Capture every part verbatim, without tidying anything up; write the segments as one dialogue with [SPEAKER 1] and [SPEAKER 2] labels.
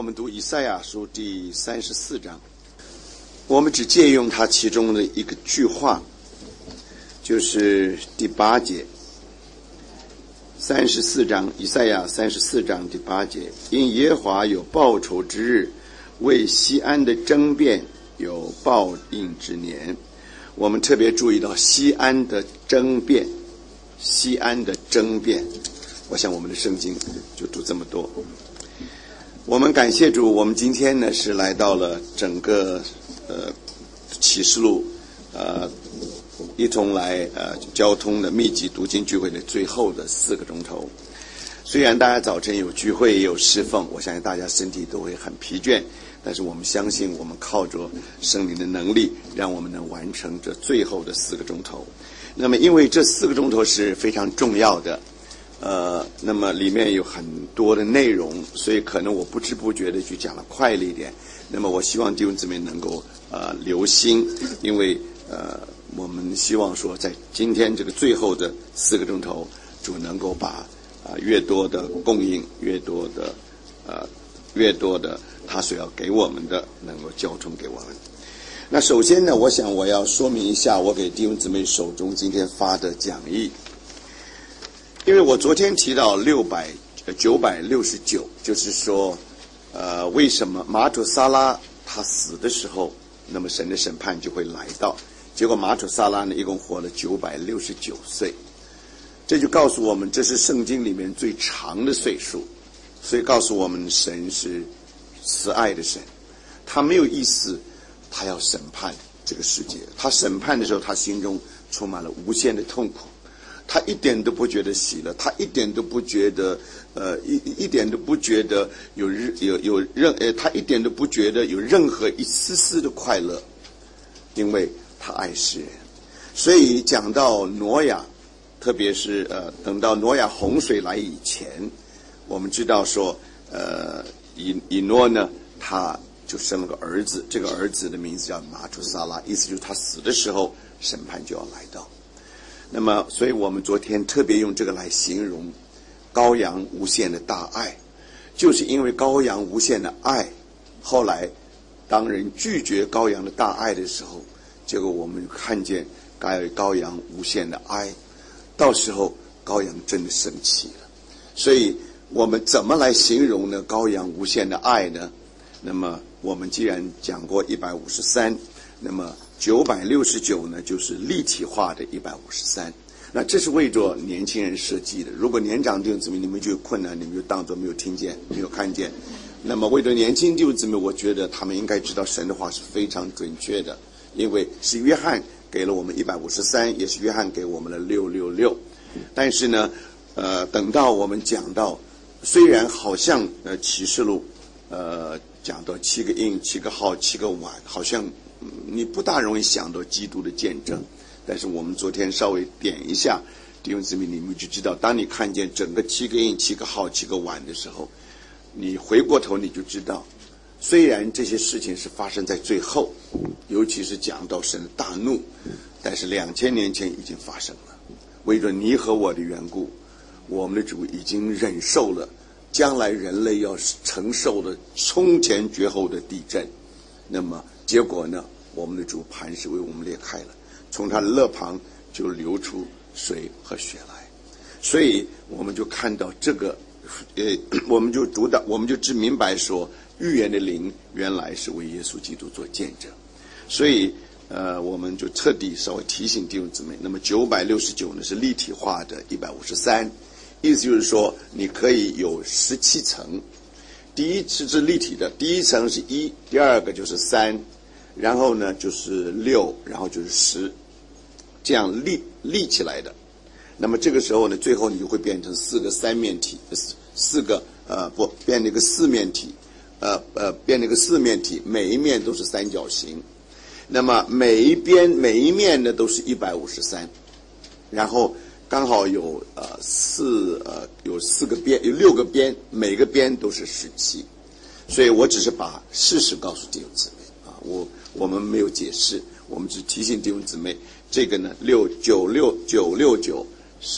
[SPEAKER 1] 们读以赛亚书第三十四章，我们只借用它其中的一个句话，就是第八节。三十四章，以赛亚三十四章第八节，因耶和华有报仇之日，为西安的争辩有报应之年。我们特别注意到西安的争辩，西安的争辩，我想我们的圣经就读这么多。我们感谢主，我们今天呢是来到了整个呃启示录呃一同来呃交通的密集读经聚会的最后的四个钟头。虽然大家早晨有聚会也有侍奉，我相信大家身体都会很疲倦，但是我们相信我们靠着圣灵的能力，让我们能完成这最后的四个钟头。那么因为这四个钟头是非常重要的，呃，那么里面有很多的内容，所以可能我不知不觉的去讲了快了一点。那么我希望弟兄姊妹能够呃留心，因为呃我们希望说在今天这个最后的四个钟头，主能够把啊、呃、越多的供应，越多的呃越多的他所要给我们的，能够交通给我们。那首先呢，我想我要说明一下我给弟兄姊妹手中今天发的讲义。因为我昨天提到六百九百六十九，就是说，呃，为什么马土撒拉他死的时候，那么神的审判就会来到？结果马土撒拉呢，一共活了九百六十九岁，这就告诉我们，这是圣经里面最长的岁数，所以告诉我们，神是慈爱的神，他没有意思，他要审判这个世界。他审判的时候，他心中充满了无限的痛苦。他一点都不觉得喜乐，他一点都不觉得，呃，一一点都不觉得有有有任呃，他一点都不觉得有任何一丝丝的快乐，因为他爱世人。所以讲到挪亚，特别是呃，等到挪亚洪水来以前，我们知道说，呃，以以诺呢，他就生了个儿子，这个儿子的名字叫马土撒拉，意思就是他死的时候，审判就要来到。那么所以我们昨天特别用这个来形容羔羊无限的大爱，就是因为羔羊无限的爱，后来当人拒绝羔羊的大爱的时候，结果我们看见该羔羊无限的爱，到时候羔羊真的生气了。所以我们怎么来形容呢羔羊无限的爱呢？那么我们既然讲过一百五十三，那么九百六十九呢，就是立体化的一百五十三。那这是为着年轻人设计的。如果年长弟兄姊妹你们就有困难，你们就当作没有听见，没有看见。那么为着年轻弟兄姊妹，我觉得他们应该知道神的话是非常准确的，因为是约翰给了我们一百五十三，也是约翰给我们的六六六。但是呢，呃，等到我们讲到，虽然好像呃启示录，呃讲到七个印、七个号、七个碗，好像你不大容易想到基督的见证，但是我们昨天稍微点一下，弟兄姊妹，你们就知道，当你看见整个七个印、七个号、七个碗的时候，你回过头你就知道，虽然这些事情是发生在最后，尤其是讲到神的大怒，但是两千年前已经发生了。为着你和我的缘故，我们的主已经忍受了将来人类要承受的空前绝后的地震。那么结果呢，我们的主磐石为我们裂开了，从他的肋旁就流出水和血来。所以我们就看到这个，呃，我们就读到，我们就只明白说，预言的灵原来是为耶稣基督做见证。所以呃，我们就特地稍微提醒弟兄姊妹，那么九百六十九呢是立体化的一百五十三，意思就是说你可以有十七层。第一是是立体的，第一层是一，第二个就是三，然后呢就是六，然后就是十，这样立立起来的。那么这个时候呢，最后你就会变成四个三面体，四个呃不变成一个四面体，呃呃变成一个四面体，每一面都是三角形。那么每一边每一面呢都是一百五十三，然后刚好有呃四呃有四个边，有六个边，每个边都是十七，所以我只是把事实告诉弟兄姊妹啊，我我们没有解释，我们只提醒弟兄姊妹，这个呢六九六九六九是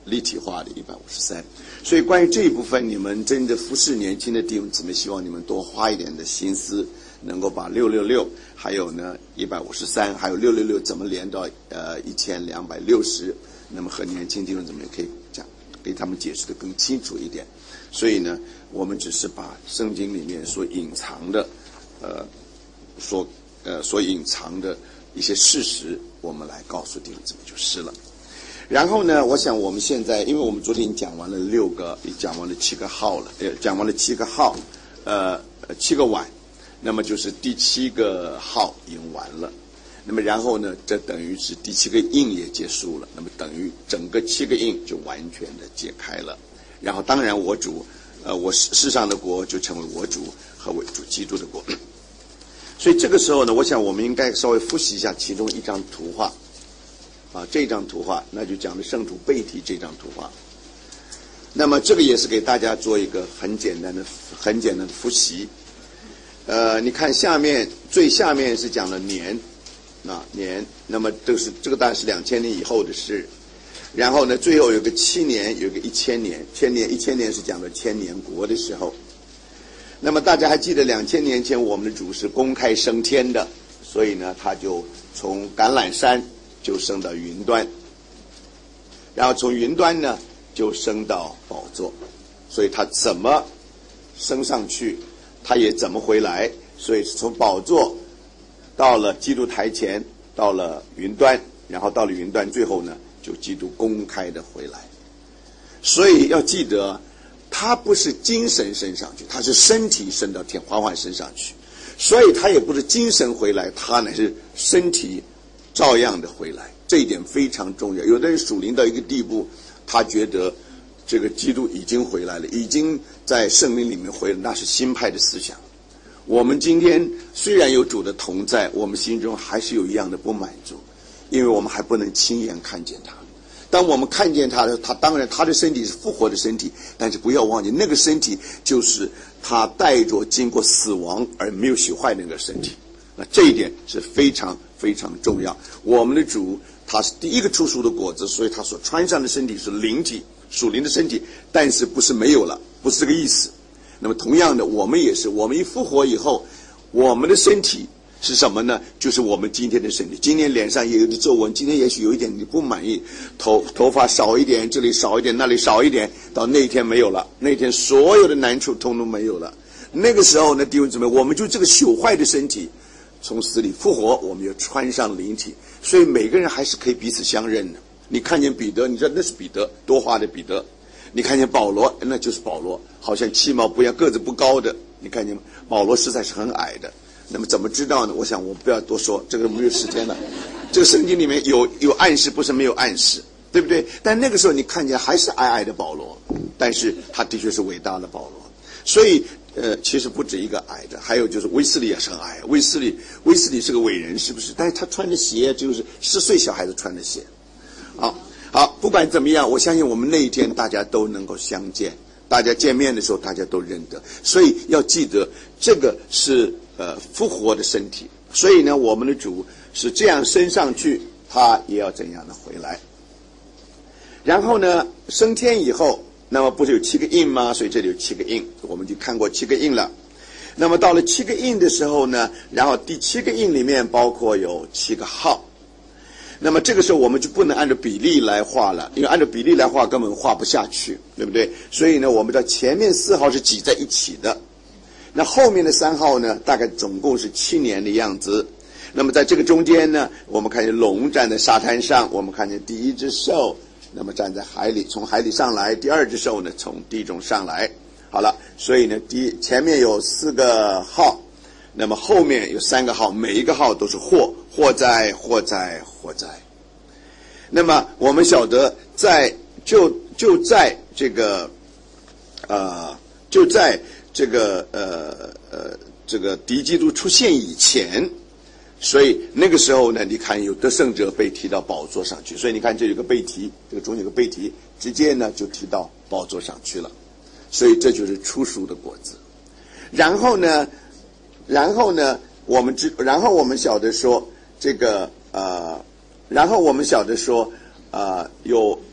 [SPEAKER 1] 立体化的一百五十三。所以关于这一部分，你们真的服侍年轻的弟兄姊妹，希望你们多花一点的心思，能够把六六六还有呢一百五十三还有六六六怎么连到呃一千两百六十，那么和年轻弟兄姊妹可以讲给他们解释的更清楚一点。所以呢，我们只是把圣经里面所隐藏的呃所呃所隐藏的一些事实，我们来告诉弟兄姊妹就是了。然后呢，我想我们现在，因为我们昨天讲完了六个，也讲完了七个号了，呃，讲完了七个号，呃，七个晚，那么就是第七个号已经完了。那么然后呢，这等于是第七个印也结束了，那么等于整个七个印就完全的解开了。然后当然我主，呃，我世上的国就成为我主和我主基督的国。所以这个时候呢，我想我们应该稍微复习一下其中一张图画。啊，这张图画那就讲的圣主被提这张图画。那么这个也是给大家做一个很简单的、很简单的复习。呃，你看下面最下面是讲了年，啊年，那么这是这个当然是两千年以后的事。然后呢，最后有个七年，有个一千年，千年一千年是讲的千年国的时候。那么大家还记得两千年前我们的主是公开升天的，所以呢，他就从橄榄山就升到云端，然后从云端呢就升到宝座，所以他怎么升上去，他也怎么回来，所以从宝座到了基督台前，到了云端，然后到了云端，最后呢就基督公开的回来。所以要记得，他不是精神升上去，他是身体升到天，缓缓升上去，所以他也不是精神回来，他乃是身体照样的回来，这一点非常重要。有的人属灵到一个地步，他觉得这个基督已经回来了，已经在圣灵里面回来，那是新派的思想。我们今天虽然有主的同在，我们心中还是有一样的不满足，因为我们还不能亲眼看见他。当我们看见他的，他当然他的身体是复活的身体，但是不要忘记，那个身体就是他带着经过死亡而没有朽坏的那个身体。那这一点是非常非常重要。我们的主他是第一个出熟的果子，所以他所穿上的身体是灵体，属灵的身体，但是不是没有了，不是这个意思。那么同样的，我们也是，我们一复活以后，我们的身体是什么呢？就是我们今天的身体。今天脸上也有的皱纹，今天也许有一点你不满意，头头发少一点，这里少一点，那里少一点，到那一天没有了，那天所有的难处通通没有了。那个时候呢，弟兄姊妹，我们就这个朽坏的身体从死里复活，我们又穿上灵体，所以每个人还是可以彼此相认的。你看见彼得，你知道那是彼得，多花的彼得；你看见保罗，那就是保罗，好像气貌不一样，个子不高的，你看见吗？保罗实在是很矮的。那么怎么知道呢？我想我不要多说，这个没有时间了。这个圣经里面有有暗示，不是没有暗示，对不对？但那个时候你看见还是矮矮的保罗，但是他的确是伟大的保罗。所以呃，其实不止一个矮的，还有就是威斯利也是很矮。威斯利，威斯利是个伟人，是不是？但是他穿的鞋就是十岁小孩子穿的鞋。好，好，不管怎么样，我相信我们那一天大家都能够相见，大家见面的时候大家都认得。所以要记得，这个是呃复活的身体。所以呢，我们的主是这样升上去，他也要怎样的回来。然后呢，升天以后，那么不是有七个印吗？所以这里有七个印，我们就看过七个印了。那么到了七个印的时候呢，然后第七个印里面包括有七个号。那么这个时候我们就不能按照比例来画了，因为按照比例来画根本画不下去，对不对？所以呢，我们知道前面四号是挤在一起的，那后面的三号呢，大概总共是七年的样子。那么在这个中间呢，我们看见龙站在沙滩上，我们看见第一只兽那么站在海里，从海里上来，第二只兽呢从地中上来。好了，所以呢，第前面有四个号，那么后面有三个号，每一个号都是祸，祸灾，祸灾，祸灾。那么我们晓得在就就在这个呃就在这个呃呃这个敌基督出现以前，所以那个时候呢，你看有得胜者被提到宝座上去，所以你看这有个被提，这个中间有个被提，直接呢就提到宝座上去了，所以这就是初熟的果子。然后呢，然后呢，我们知，然后我们晓得说这个呃，然后我们晓得说呃，有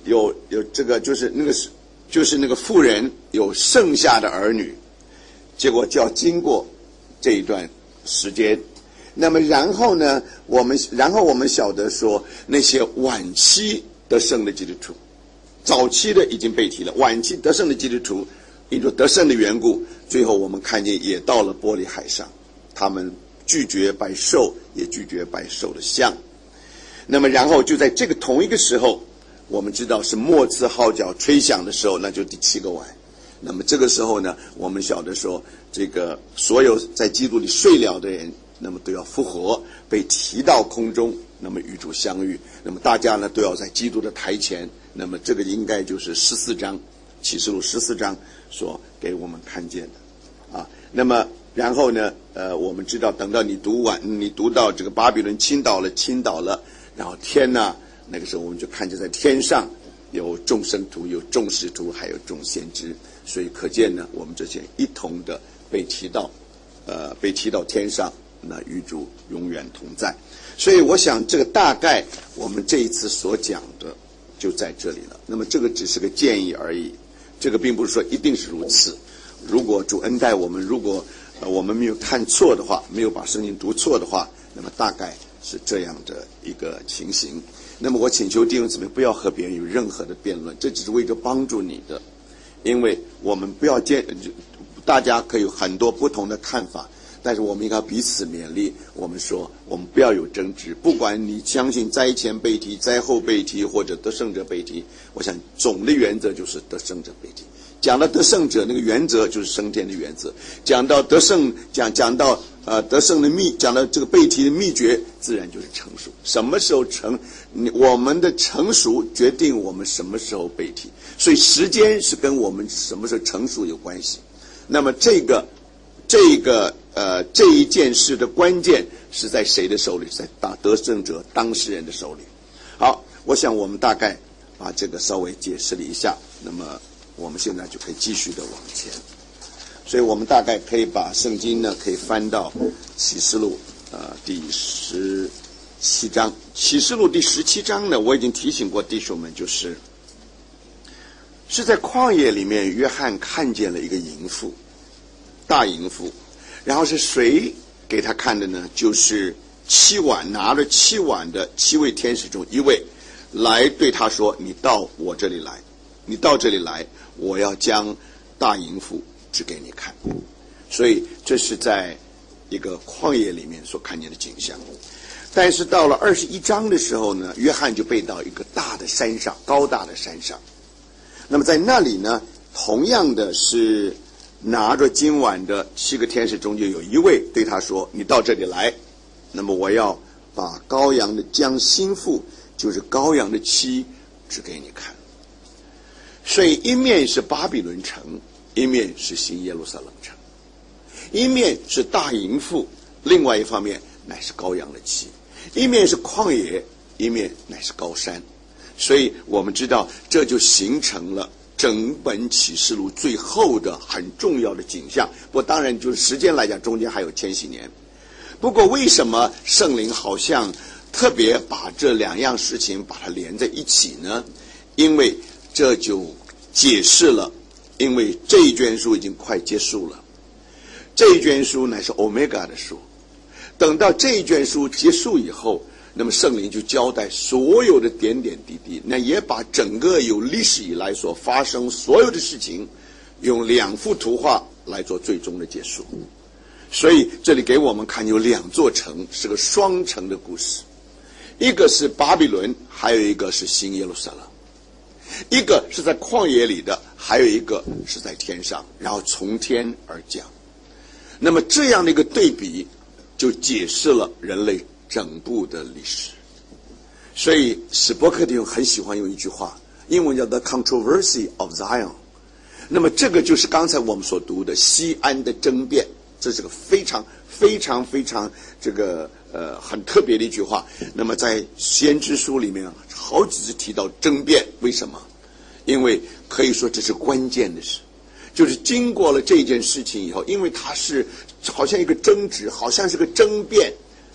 [SPEAKER 1] 有有这个就是那个就是那个妇人有剩下的儿女，结果就要经过这一段时间。那么然后呢，我们然后我们晓得说，那些晚期得胜的基督徒，早期的已经被提了，晚期得胜的基督徒，因着得胜的缘故，最后我们看见也到了玻璃海上，他们拒绝拜兽，也拒绝拜兽的像。那么然后就在这个同一个时候，我们知道是末次号角吹响的时候，那就第七个晚。那么这个时候呢，我们晓得说，这个所有在基督里睡了的人，那么都要复活，被提到空中，那么与主相遇。那么大家呢都要在基督的台前。那么这个应该就是十四章启示录十四章所给我们看见的啊。那么然后呢，呃，我们知道等到你读完，你读到这个巴比伦倾倒了，倾倒了，然后天呢，那个时候我们就看见在天上有众圣徒，有众使徒，还有众先知。所以可见呢，我们这些一同的被提到，呃，被提到天上。那与主永远同在。所以我想这个大概我们这一次所讲的就在这里了。那么这个只是个建议而已，这个并不是说一定是如此。如果主恩待我们，如果、呃、我们没有看错的话，没有把圣经读错的话，那么大概是这样的一个情形。那么我请求弟兄姊妹不要和别人有任何的辩论，这只是为着帮助你的，因为我们不要见，大家可以有很多不同的看法，但是我们应该彼此勉励。我们说我们不要有争执，不管你相信灾前被提、灾后被提或者得胜者被提，我想总的原则就是得胜者被提。讲到得胜者，那个原则就是升天的原则。讲到得胜，讲讲到呃得胜的秘，讲到这个被提的秘诀，自然就是成熟。什么时候成？我们的成熟决定我们什么时候被提，所以时间是跟我们什么时候成熟有关系。那么这个这个呃这一件事的关键是在谁的手里？在得胜者当事人的手里。好，我想我们大概把这个稍微解释了一下，那么我们现在就可以继续的往前。所以我们大概可以把圣经呢可以翻到启示录呃第十七章。启示录第十七章呢，我已经提醒过弟兄们，就是是在旷野里面，约翰看见了一个淫妇，大淫妇。然后是谁给他看的呢？就是七碗拿着七碗的七位天使中一位，来对他说：“你到我这里来，你到这里来，我要将大淫妇指给你看。”所以这是在一个旷野里面所看见的景象。但是到了二十一章的时候呢，约翰就被到一个大的山上，高大的山上。那么在那里呢，同样的是拿着金碗的七个天使中间有一位对他说：“你到这里来，那么我要把羔羊的将心腹，就是羔羊的妻，指给你看。”所以一面是巴比伦城，一面是新耶路撒冷城，一面是大淫妇，另外一方面乃是羔羊的妻，一面是旷野，一面乃是高山。所以我们知道这就形成了整本启示录最后的很重要的景象。不过当然就是时间来讲，中间还有千禧年。不过为什么圣灵好像特别把这两样事情把它连在一起呢？因为这就解释了，因为这一卷书已经快结束了，这一卷书乃是 Omega 的书。等到这一卷书结束以后，那么圣灵就交代所有的点点滴滴，那也把整个有历史以来所发生所有的事情，用两幅图画来做最终的结束。所以这里给我们看有两座城，是个双城的故事，一个是巴比伦，还有一个是新耶路撒冷。一个是在旷野里的，还有一个是在天上，然后从天而降。那么这样的一个对比，就解释了人类整部的历史。所以史伯克弟兄很喜欢用一句话，英文叫 The Controversy of Zion。 那么这个就是刚才我们所读的西安的争辩，这是个非常非常非常这个呃很特别的一句话。那么在先知书里面好几次提到争辩，为什么？因为可以说这是关键的事，就是经过了这件事情以后，因为它是好像一个争执，好像是个争辩，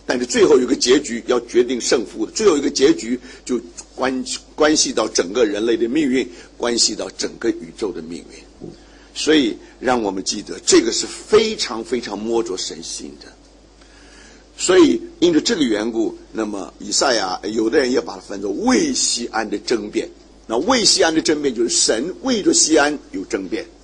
[SPEAKER 1] 但是最后有个结局要决定胜负的，最后一个结局就关关系到整个人类的命运，关系到整个宇宙的命运。所以让我们记得，这个是非常非常摸着神心的。所以因着这个缘故，那么以赛亚有的人也把它分作为西安的争辩。那为西安的争辩就是神为着西安有争辩，